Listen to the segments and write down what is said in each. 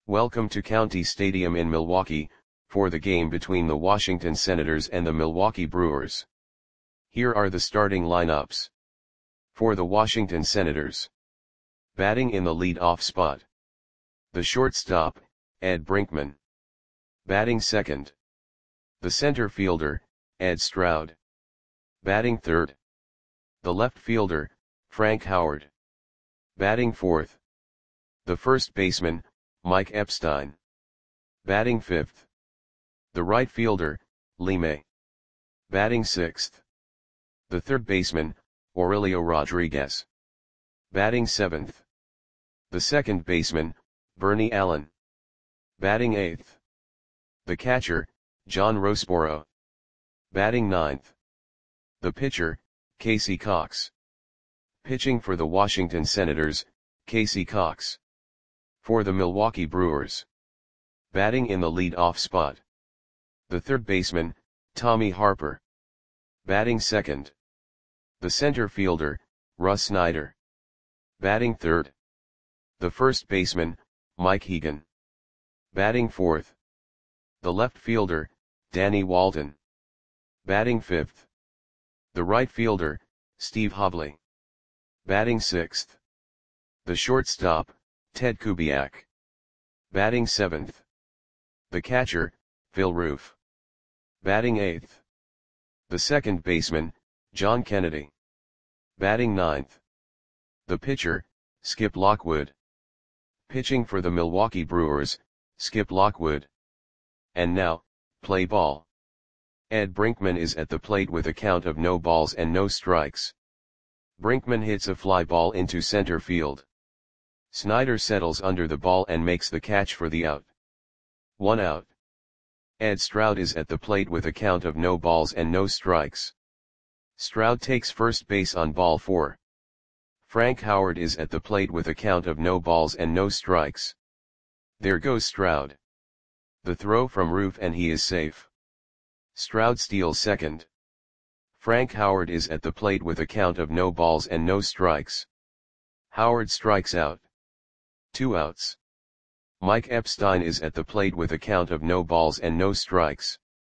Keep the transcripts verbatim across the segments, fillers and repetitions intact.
Welcome to County Stadium in Milwaukee, for the game between the Washington Senators and the Milwaukee Brewers. Here are the starting lineups. For the Washington Senators. Batting in the lead-off spot. The shortstop, Ed Brinkman. Batting second. The center fielder, Ed Stroud. Batting third. The left fielder, Frank Howard. Batting fourth. The first baseman, Mike Epstein. Batting fifth. The right fielder, Lee May. Batting sixth. The third baseman, Aurelio Rodriguez. Batting seventh. The second baseman, Bernie Allen. Batting eighth. The catcher, John Roseboro. Batting ninth. The pitcher, Casey Cox. Pitching for the Washington Senators, Casey Cox. For the Milwaukee Brewers. Batting in the lead-off spot. The third baseman, Tommy Harper. Batting second. The center fielder, Russ Snyder. Batting third. The first baseman, Mike Hegan. Batting fourth. The left fielder, Danny Walton. Batting fifth. The right fielder, Steve Hobley. Batting sixth. The shortstop, Ted Kubiak. Batting seventh. The catcher, Phil Roof. Batting eighth. The second baseman, John Kennedy. Batting ninth. The pitcher, Skip Lockwood. Pitching for the Milwaukee Brewers, Skip Lockwood. And now, play ball. Ed Brinkman is at the plate with a count of no balls and no strikes. Brinkman hits a fly ball into center field. Snyder settles under the ball and makes the catch for the out. One out. Ed Stroud is at the plate with a count of no balls and no strikes. Stroud takes first base on ball four. Frank Howard is at the plate with a count of no balls and no strikes. There goes Stroud. The throw from Roof and he is safe. Stroud steals second. Frank Howard is at the plate with a count of no balls and no strikes. Howard strikes out. Two outs. Mike Epstein is at the plate with a count of no balls and no strikes.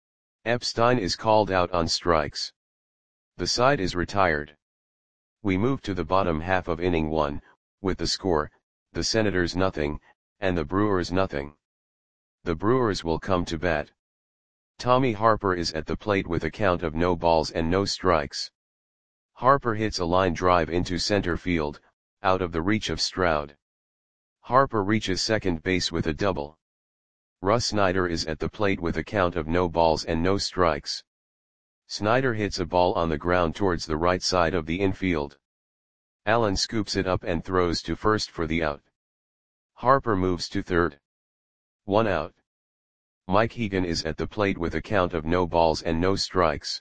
Epstein is called out on strikes. The side is retired. We move to the bottom half of inning one, with the score, the Senators nothing, and the Brewers nothing. The Brewers will come to bat. Tommy Harper is at the plate with a count of no balls and no strikes. Harper hits a line drive into center field, out of the reach of Stroud. Harper reaches second base with a double. Russ Snyder is at the plate with a count of no balls and no strikes. Snyder hits a ball on the ground towards the right side of the infield. Allen scoops it up and throws to first for the out. Harper moves to third. One out. Mike Hegan is at the plate with a count of no balls and no strikes.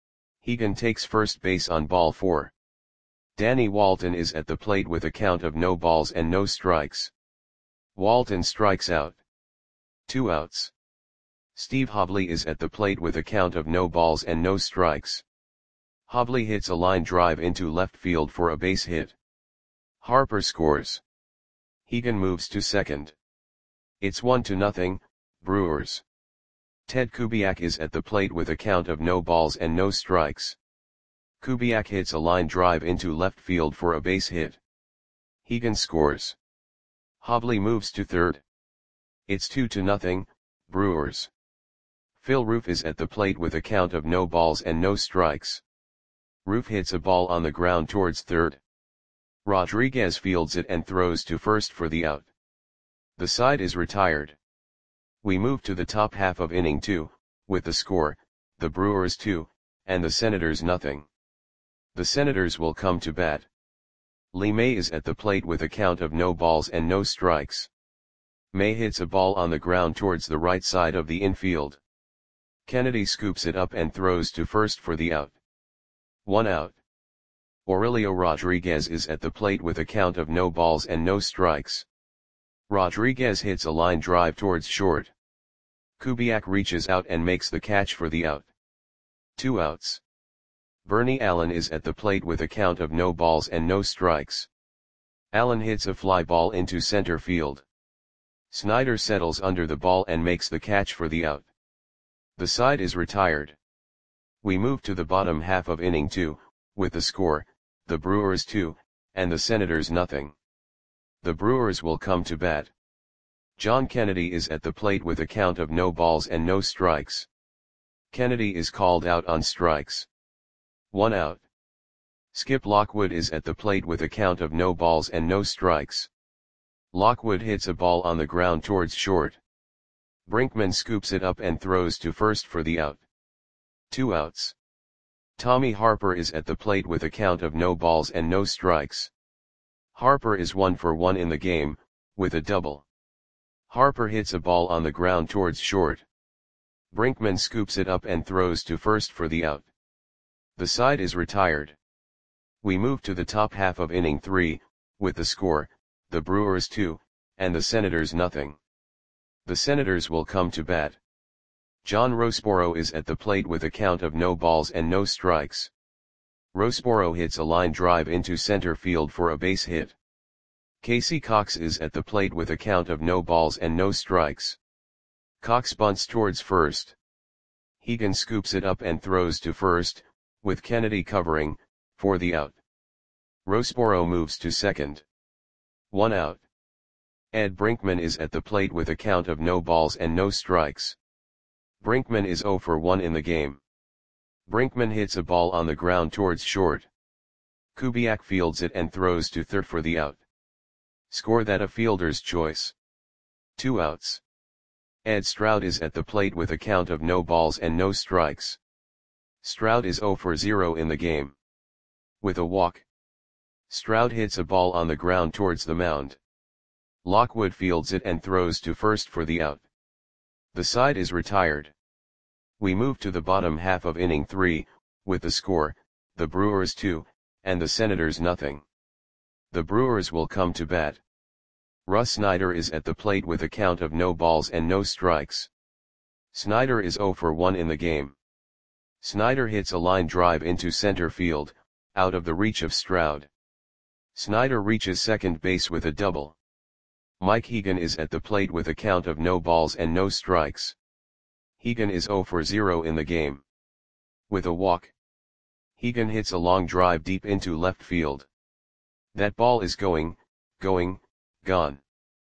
Hegan takes first base on ball four. Danny Walton is at the plate with a count of no balls and no strikes. Walton strikes out. Two outs. Steve Hobley is at the plate with a count of no balls and no strikes. Hobley hits a line drive into left field for a base hit. Harper scores. Hegan moves to second. It's one to nothing, Brewers. Ted Kubiak is at the plate with a count of no balls and no strikes. Kubiak hits a line drive into left field for a base hit. Hegan scores. Hobley moves to third. It's two to nothing, Brewers. Phil Roof is at the plate with a count of no balls and no strikes. Roof hits a ball on the ground towards third. Rodriguez fields it and throws to first for the out. The side is retired. We move to the top half of inning two, with the score, the Brewers two, and the Senators nothing. The Senators will come to bat. Lee May is at the plate with a count of no balls and no strikes. May hits a ball on the ground towards the right side of the infield. Kennedy scoops it up and throws to first for the out. One out. Aurelio Rodriguez is at the plate with a count of no balls and no strikes. Rodriguez hits a line drive towards short. Kubiak reaches out and makes the catch for the out. Two outs. Bernie Allen is at the plate with a count of no balls and no strikes. Allen hits a fly ball into center field. Snyder settles under the ball and makes the catch for the out. The side is retired. We move to the bottom half of inning two, with the score, the Brewers two, and the Senators nothing. The Brewers will come to bat. John Kennedy is at the plate with a count of no balls and no strikes. Kennedy is called out on strikes. One out. Skip Lockwood is at the plate with a count of no balls and no strikes. Lockwood hits a ball on the ground towards short. Brinkman scoops it up and throws to first for the out. Two outs. Tommy Harper is at the plate with a count of no balls and no strikes. Harper is one for one in the game, with a double. Harper hits a ball on the ground towards short. Brinkman scoops it up and throws to first for the out. The side is retired. We move to the top half of inning three, with the score, the Brewers two, and the Senators nothing. The Senators will come to bat. John Roseboro is at the plate with a count of no balls and no strikes. Roseboro hits a line drive into center field for a base hit. Casey Cox is at the plate with a count of no balls and no strikes. Cox bunts towards first. Hegan scoops it up and throws to first, with Kennedy covering, for the out. Roseboro moves to second. One out. Ed Brinkman is at the plate with a count of no balls and no strikes. Brinkman is oh for one in the game. Brinkman hits a ball on the ground towards short. Kubiak fields it and throws to third for the out. Score that a fielder's choice. Two outs. Ed Stroud is at the plate with a count of no balls and no strikes. Stroud is oh for zero in the game. With a walk. Stroud hits a ball on the ground towards the mound. Lockwood fields it and throws to first for the out. The side is retired. We move to the bottom half of inning three, with the score, the Brewers two, and the Senators nothing. The Brewers will come to bat. Russ Snyder is at the plate with a count of no balls and no strikes. Snyder is oh for one in the game. Snyder hits a line drive into center field, out of the reach of Stroud. Snyder reaches second base with a double. Mike Hegan is at the plate with a count of no balls and no strikes. Hegan is oh for zero in the game. With a walk. Hegan hits a long drive deep into left field. That ball is going, going, gone.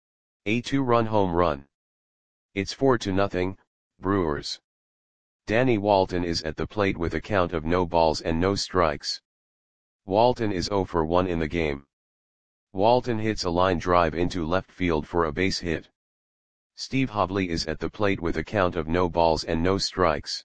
A two-run home run. It's four to nothing, Brewers. Danny Walton is at the plate with a count of no balls and no strikes. Walton is oh for one in the game. Walton hits a line drive into left field for a base hit. Steve Hobley is at the plate with a count of no balls and no strikes.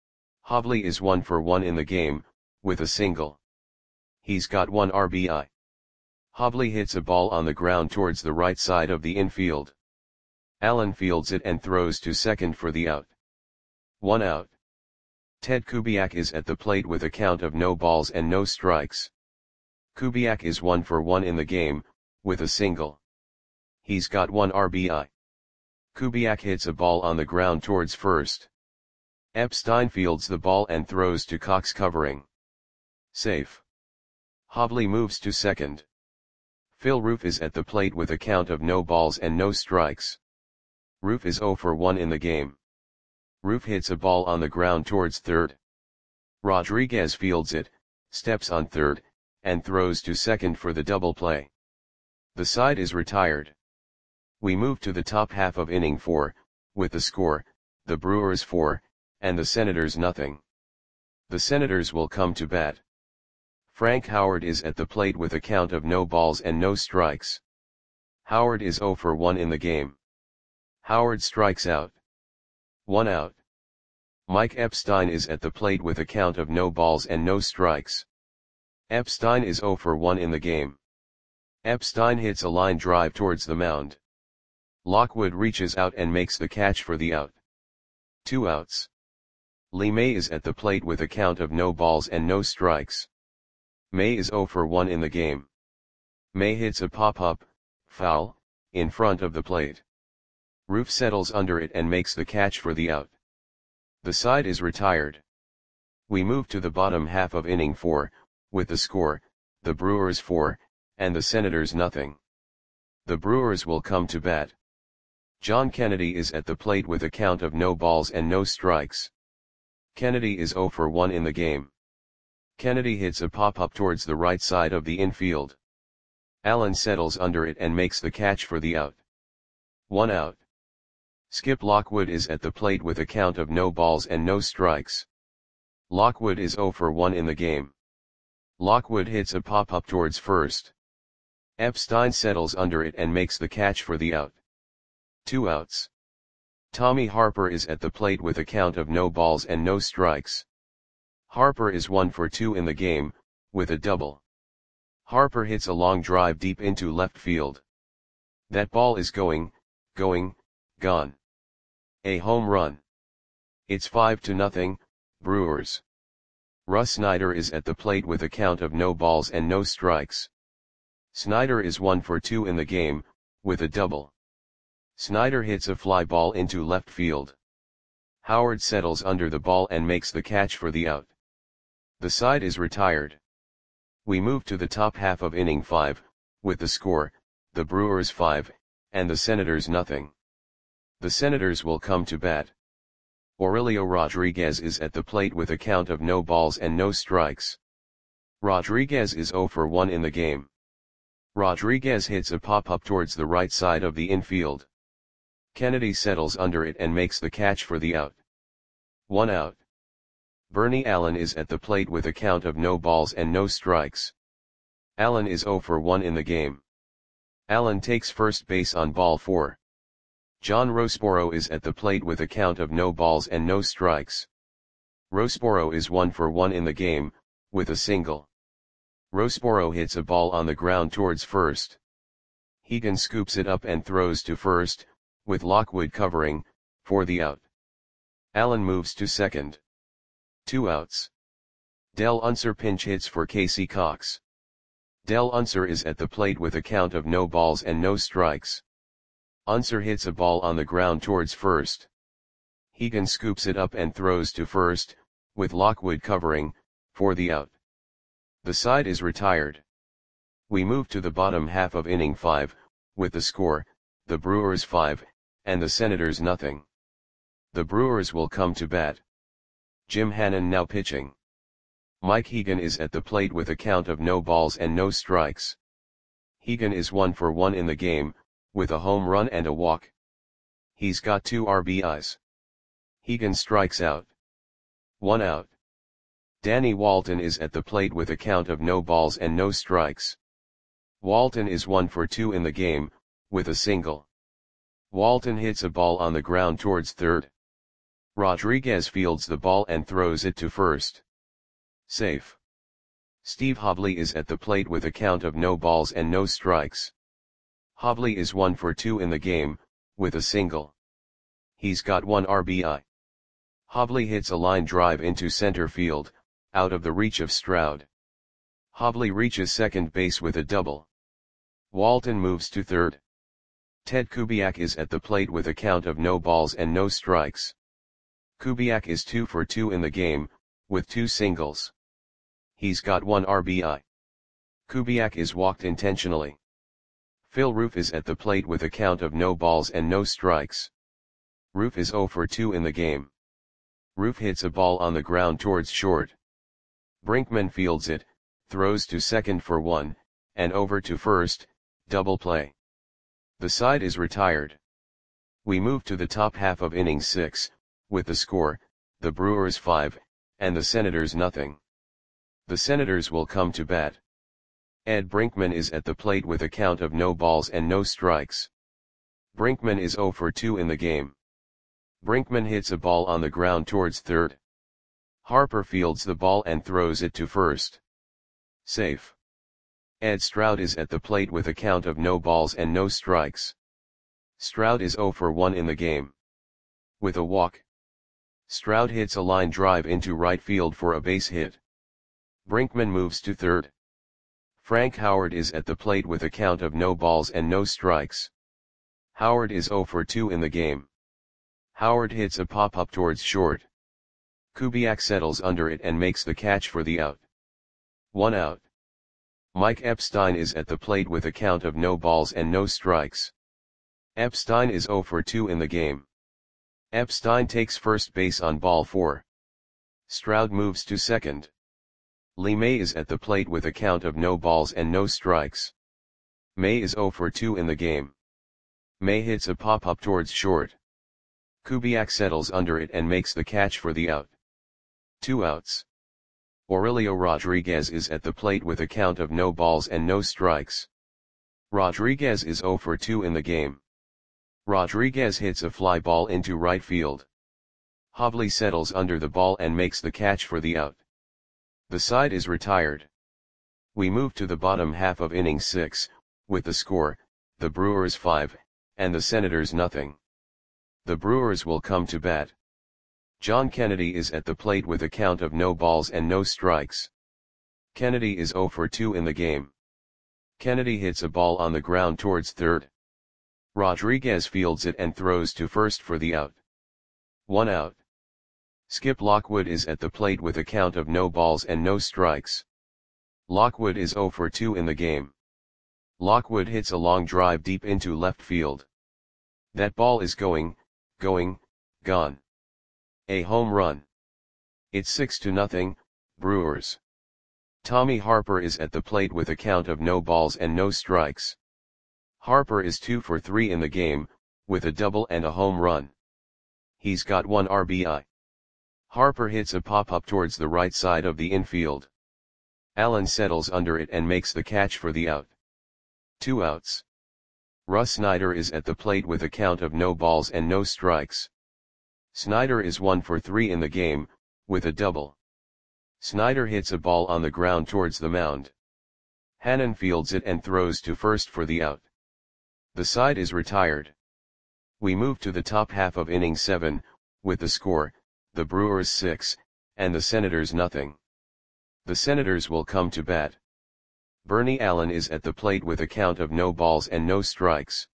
Hobley is one for one in the game, with a single. He's got one R B I. Hobley hits a ball on the ground towards the right side of the infield. Allen fields it and throws to second for the out. One out. Ted Kubiak is at the plate with a count of no balls and no strikes. Kubiak is one for one in the game, with a single. He's got one R B I. Kubiak hits a ball on the ground towards first. Epstein fields the ball and throws to Cox covering. Safe. Hobley moves to second. Phil Roof is at the plate with a count of no balls and no strikes. Roof is oh for one in the game. Roof hits a ball on the ground towards third. Rodriguez fields it, steps on third, and throws to second for the double play. The side is retired. We move to the top half of inning four, with the score, the Brewers four, and the Senators nothing. The Senators will come to bat. Frank Howard is at the plate with a count of no balls and no strikes. Howard is oh for one in the game. Howard strikes out. One out. Mike Epstein is at the plate with a count of no balls and no strikes. Epstein is oh for one in the game. Epstein hits a line drive towards the mound. Lockwood reaches out and makes the catch for the out. Two outs. Lee May is at the plate with a count of no balls and no strikes. May is oh for one in the game. May hits a pop-up, foul, in front of the plate. Roof settles under it and makes the catch for the out. The side is retired. We move to the bottom half of inning four, with the score, the Brewers four, and the Senators nothing. The Brewers will come to bat. John Kennedy is at the plate with a count of no balls and no strikes. Kennedy is zero for one in the game. Kennedy hits a pop-up towards the right side of the infield. Allen settles under it and makes the catch for the out. One out. Skip Lockwood is at the plate with a count of no balls and no strikes. Lockwood is zero for one in the game. Lockwood hits a pop-up towards first. Epstein settles under it and makes the catch for the out. Two outs. Tommy Harper is at the plate with a count of no balls and no strikes. Harper is one for two in the game, with a double. Harper hits a long drive deep into left field. That ball is going, going, gone. A home run. It's five to nothing, Brewers. Russ Snyder is at the plate with a count of no balls and no strikes. Snyder is one for two in the game, with a double. Snyder hits a fly ball into left field. Howard settles under the ball and makes the catch for the out. The side is retired. We move to the top half of inning five, with the score, the Brewers five, and the Senators nothing. The Senators will come to bat. Aurelio Rodriguez is at the plate with a count of no balls and no strikes. Rodriguez is zero for one in the game. Rodriguez hits a pop-up towards the right side of the infield. Kennedy settles under it and makes the catch for the out. One out. Bernie Allen is at the plate with a count of no balls and no strikes. Allen is zero for one in the game. Allen takes first base on ball four. John Roseboro is at the plate with a count of no balls and no strikes. Roseboro is one for one in the game, with a single. Roseboro hits a ball on the ground towards first. Hegan scoops it up and throws to first, with Lockwood covering, for the out. Allen moves to second. Two outs. Del Unser pinch hits for Casey Cox. Del Unser is at the plate with a count of no balls and no strikes. Unser hits a ball on the ground towards first. Hegan scoops it up and throws to first, with Lockwood covering, for the out. The side is retired. We move to the bottom half of inning five, with the score, the Brewers five, and the Senators nothing. The Brewers will come to bat. Jim Hannon now pitching. Mike Hegan is at the plate with a count of no balls and no strikes. Hegan is one for one in the game, with a home run and a walk. He's got two R B Is. Hegan strikes out. One out. Danny Walton is at the plate with a count of no balls and no strikes. Walton is one for two in the game, with a single. Walton hits a ball on the ground towards third. Rodriguez fields the ball and throws it to first. Safe. Steve Hobley is at the plate with a count of no balls and no strikes. Hobley is one for two in the game, with a single. He's got one R B I. Hobley hits a line drive into center field, out of the reach of Stroud. Hobley reaches second base with a double. Walton moves to third. Ted Kubiak is at the plate with a count of no balls and no strikes. Kubiak is two for two in the game, with two singles. He's got one R B I. Kubiak is walked intentionally. Phil Roof is at the plate with a count of no balls and no strikes. Roof is zero for two in the game. Roof hits a ball on the ground towards short. Brinkman fields it, throws to second for one, and over to first, double play. The side is retired. We move to the top half of inning six, with the score, the Brewers five, and the Senators nothing. The Senators will come to bat. Ed Brinkman is at the plate with a count of no balls and no strikes. Brinkman is zero for two in the game. Brinkman hits a ball on the ground towards third. Harper fields the ball and throws it to first. Safe. Ed Stroud is at the plate with a count of no balls and no strikes. Stroud is zero for one in the game. With a walk. Stroud hits a line drive into right field for a base hit. Brinkman moves to third. Frank Howard is at the plate with a count of no balls and no strikes. Howard is zero for two in the game. Howard hits a pop-up towards short. Kubiak settles under it and makes the catch for the out. One out. Mike Epstein is at the plate with a count of no balls and no strikes. Epstein is zero for two in the game. Epstein takes first base on ball four. Stroud moves to second. Lee May is at the plate with a count of no balls and no strikes. May is zero for two in the game. May hits a pop-up towards short. Kubiak settles under it and makes the catch for the out. Two outs. Aurelio Rodriguez is at the plate with a count of no balls and no strikes. Rodriguez is zero for two in the game. Rodriguez hits a fly ball into right field. Hovley settles under the ball and makes the catch for the out. The side is retired. We move to the bottom half of inning six, with the score, the Brewers five, and the Senators nothing. The Brewers will come to bat. John Kennedy is at the plate with a count of no balls and no strikes. Kennedy is zero for two in the game. Kennedy hits a ball on the ground towards third. Rodriguez fields it and throws to first for the out. One out. Skip Lockwood is at the plate with a count of no balls and no strikes. Lockwood is zero for two in the game. Lockwood hits a long drive deep into left field. That ball is going, going, gone. A home run. It's six to nothing, Brewers. Tommy Harper is at the plate with a count of no balls and no strikes. Harper is two for three in the game, with a double and a home run. He's got one R B I. Harper hits a pop-up towards the right side of the infield. Allen settles under it and makes the catch for the out. Two outs. Russ Snyder is at the plate with a count of no balls and no strikes. Snyder is one for three in the game, with a double. Snyder hits a ball on the ground towards the mound. Hannon fields it and throws to first for the out. The side is retired. We move to the top half of inning seven, with the score, the Brewers six, and the Senators nothing. The Senators will come to bat. Bernie Allen is at the plate with a count of no balls and no strikes.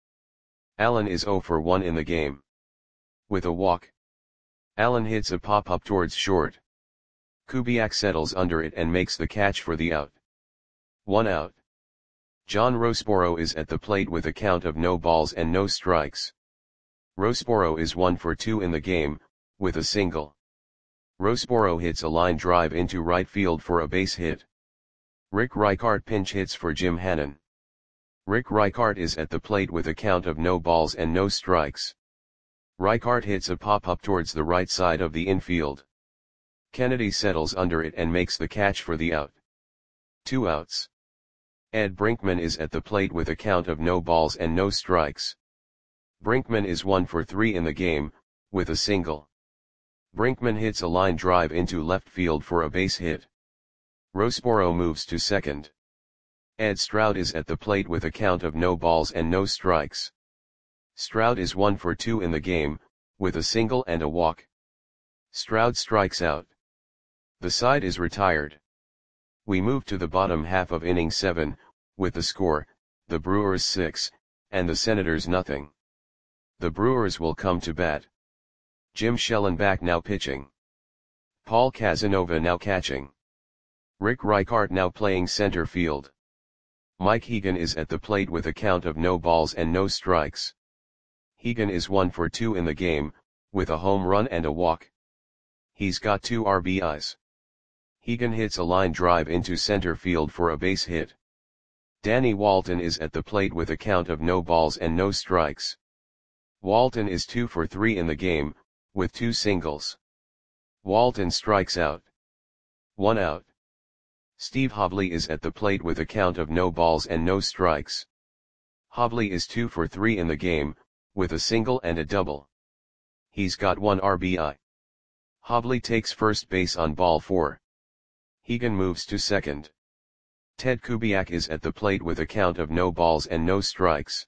Allen is zero for one in the game. With a walk. Allen hits a pop-up towards short. Kubiak settles under it and makes the catch for the out. One out. John Roseboro is at the plate with a count of no balls and no strikes. Roseboro is one for two in the game, with a single. Roseboro hits a line drive into right field for a base hit. Rick Reichart pinch hits for Jim Hannon. Rick Reichart is at the plate with a count of no balls and no strikes. Reichart hits a pop-up towards the right side of the infield. Kennedy settles under it and makes the catch for the out. Two outs. Ed Brinkman is at the plate with a count of no balls and no strikes. Brinkman is one for three in the game, with a single. Brinkman hits a line drive into left field for a base hit. Roseboro moves to second. Ed Stroud is at the plate with a count of no balls and no strikes. Stroud is one for two in the game, with a single and a walk. Stroud strikes out. The side is retired. We move to the bottom half of inning seven, with the score, the Brewers six, and the Senators nothing. The Brewers will come to bat. Jim Schellenbach now pitching. Paul Casanova now catching. Rick Reichart now playing center field. Mike Hegan is at the plate with a count of no balls and no strikes. Hegan is one for two in the game, with a home run and a walk. He's got two R B Is. Hegan hits a line drive into center field for a base hit. Danny Walton is at the plate with a count of no balls and no strikes. Walton is two for three in the game, with two singles. Walton strikes out. One out. Steve Hovley is at the plate with a count of no balls and no strikes. Hovley is two for three in the game, with a single and a double. He's got one R B I. Hovley takes first base on ball four. Hegan moves to second. Ted Kubiak is at the plate with a count of no balls and no strikes.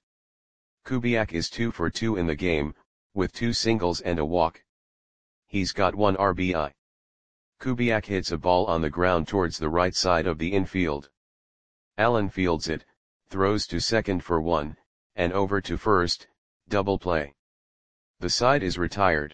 Kubiak is two for two in the game, with two singles and a walk. He's got one R B I. Kubiak hits a ball on the ground towards the right side of the infield. Allen fields it, throws to second for one, and over to first, double play. The side is retired.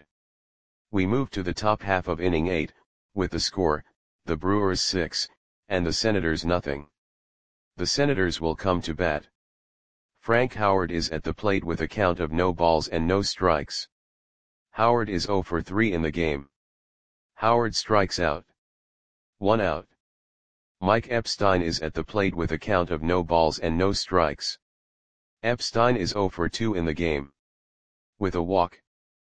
We move to the top half of inning eight, with the score, the Brewers six, and the Senators nothing. The Senators will come to bat. Frank Howard is at the plate with a count of no balls and no strikes. Howard is zero for three in the game. Howard strikes out. One out. Mike Epstein is at the plate with a count of no balls and no strikes. Epstein is zero for two in the game. With a walk.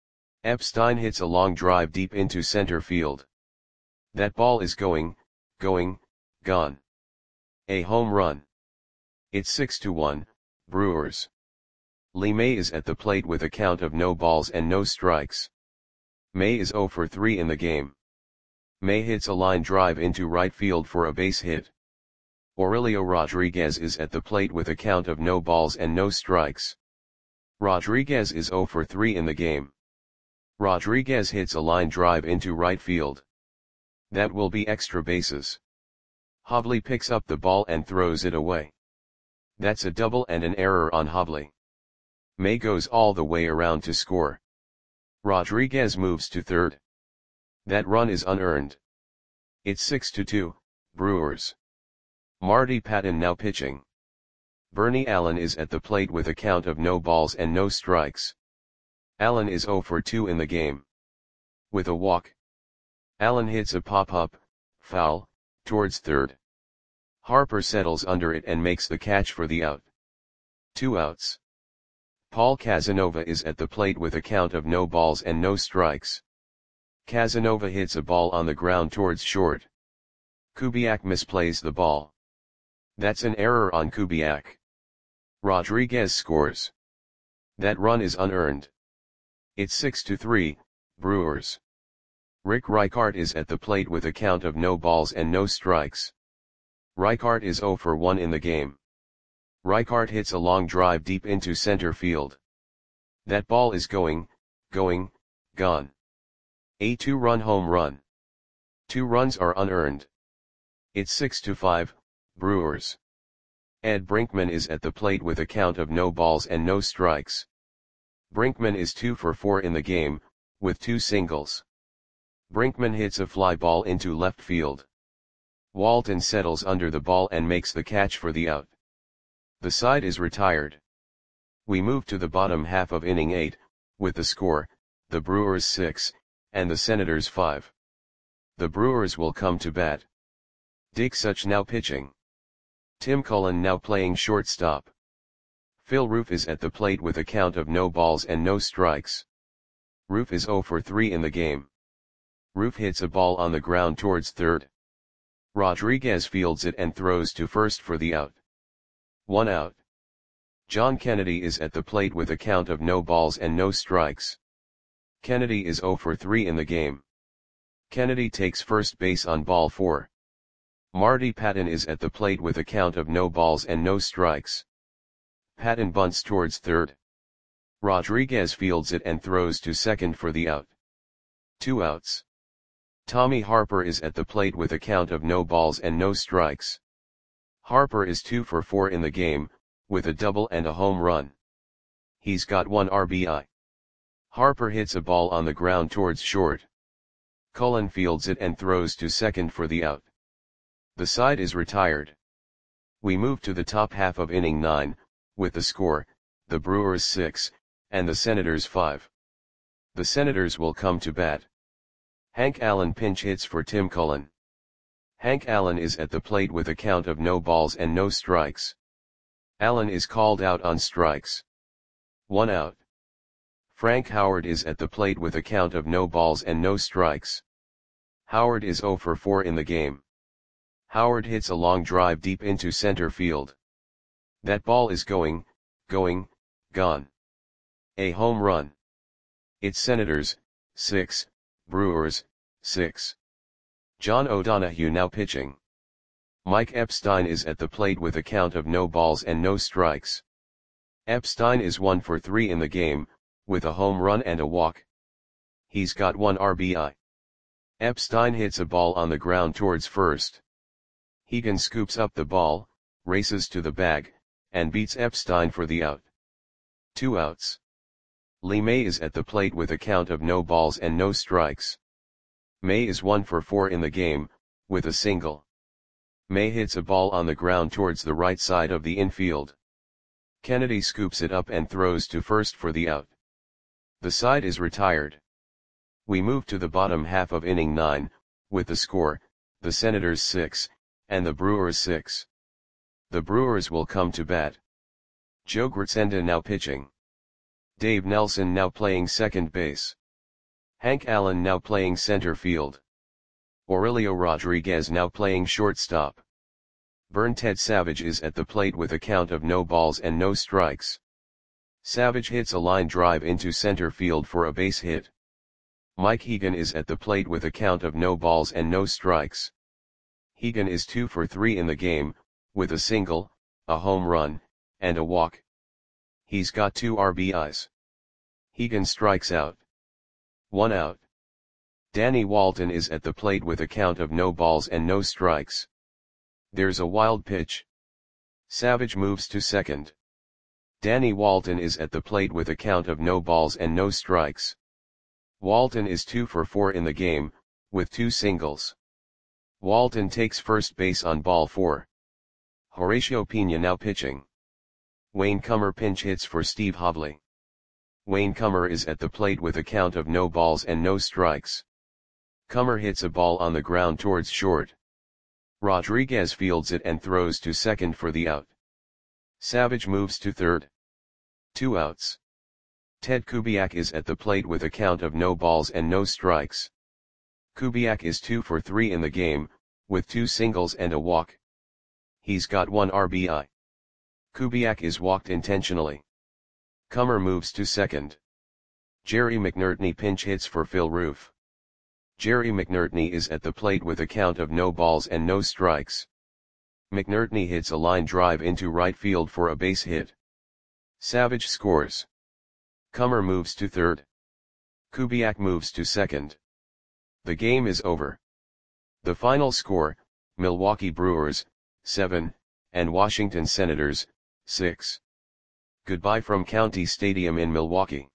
Epstein hits a long drive deep into center field. That ball is going, going, gone. A home run. It's six to one, Brewers. Lee May is at the plate with a count of no balls and no strikes. May is zero for three in the game. May hits a line drive into right field for a base hit. Aurelio Rodriguez is at the plate with a count of no balls and no strikes. Rodriguez is zero for three in the game. Rodriguez hits a line drive into right field. That will be extra bases. Hobley picks up the ball and throws it away. That's a double and an error on Hobley. May goes all the way around to score. Rodriguez moves to third. That run is unearned. It's six to two, Brewers. Marty Patton now pitching. Bernie Allen is at the plate with a count of no balls and no strikes. Allen is zero for two in the game. With a walk. Allen hits a pop-up, foul, towards third. Harper settles under it and makes the catch for the out. Two outs. Paul Casanova is at the plate with a count of no balls and no strikes. Casanova hits a ball on the ground towards short. Kubiak misplays the ball. That's an error on Kubiak. Rodriguez scores. That run is unearned. It's six to three, Brewers. Rick Reichart is at the plate with a count of no balls and no strikes. Reichart is zero for one in the game. Reichart hits a long drive deep into center field. That ball is going, going, gone. A two-run home run. Two runs are unearned. It's six to five, Brewers. Ed Brinkman is at the plate with a count of no balls and no strikes. Brinkman is two for four in the game, with two singles. Brinkman hits a fly ball into left field. Walton settles under the ball and makes the catch for the out. The side is retired. We move to the bottom half of inning eight, with the score, the Brewers six, and the Senators five. The Brewers will come to bat. Dick Such now pitching. Tim Cullen now playing shortstop. Phil Roof is at the plate with a count of no balls and no strikes. Roof is zero for three in the game. Roof hits a ball on the ground towards third. Rodriguez fields it and throws to first for the out. One out. John Kennedy is at the plate with a count of no balls and no strikes. Kennedy is zero for three in the game. Kennedy takes first base on ball four. Marty Patton is at the plate with a count of no balls and no strikes. Patton bunts towards third. Rodriguez fields it and throws to second for the out. Two outs. Tommy Harper is at the plate with a count of no balls and no strikes. Harper is two for four in the game, with a double and a home run. He's got one R B I. Harper hits a ball on the ground towards short. Cullen fields it and throws to second for the out. The side is retired. We move to the top half of inning nine, with the score, the Brewers six, and the Senators five. The Senators will come to bat. Hank Allen pinch hits for Tim Cullen. Hank Allen is at the plate with a count of no balls and no strikes. Allen is called out on strikes. One out. Frank Howard is at the plate with a count of no balls and no strikes. Howard is zero for four in the game. Howard hits a long drive deep into center field. That ball is going, going, gone. A home run. It's Senators, six, Brewers, six. John O'Donohue now pitching. Mike Epstein is at the plate with a count of no balls and no strikes. Epstein is one for three in the game, with a home run and a walk. He's got one R B I. Epstein hits a ball on the ground towards first. Hegan scoops up the ball, races to the bag, and beats Epstein for the out. Two outs. Lee May is at the plate with a count of no balls and no strikes. May is one for four in the game, with a single. May hits a ball on the ground towards the right side of the infield. Kennedy scoops it up and throws to first for the out. The side is retired. We move to the bottom half of inning nine, with the score, the Senators six, and the Brewers six. The Brewers will come to bat. Joe Gracenda now pitching. Dave Nelson now playing second base. Hank Allen now playing center field. Aurelio Rodriguez now playing shortstop. Bernard Savage is at the plate with a count of no balls and no strikes. Savage hits a line drive into center field for a base hit. Mike Hegan is at the plate with a count of no balls and no strikes. Hegan is two for three in the game, with a single, a home run, and a walk. He's got two R B Is. Hegan strikes out. One out. Danny Walton is at the plate with a count of no balls and no strikes. There's a wild pitch. Savage moves to second. Danny Walton is at the plate with a count of no balls and no strikes. Walton is two for four in the game, with two singles. Walton takes first base on ball four. Horacio Pena now pitching. Wayne Comer pinch hits for Steve Hovley. Wayne Comer is at the plate with a count of no balls and no strikes. Comer hits a ball on the ground towards short. Rodriguez fields it and throws to second for the out. Savage moves to third. Two outs. Ted Kubiak is at the plate with a count of no balls and no strikes. Kubiak is two for three in the game, with two singles and a walk. He's got one R B I. Kubiak is walked intentionally. Comer moves to second. Jerry McNertney pinch hits for Phil Roof. Jerry McNertney is at the plate with a count of no balls and no strikes. McNertney hits a line drive into right field for a base hit. Savage scores. Comer moves to third. Kubiak moves to second. The game is over. The final score, Milwaukee Brewers, seven, and Washington Senators, six. Goodbye from County Stadium in Milwaukee.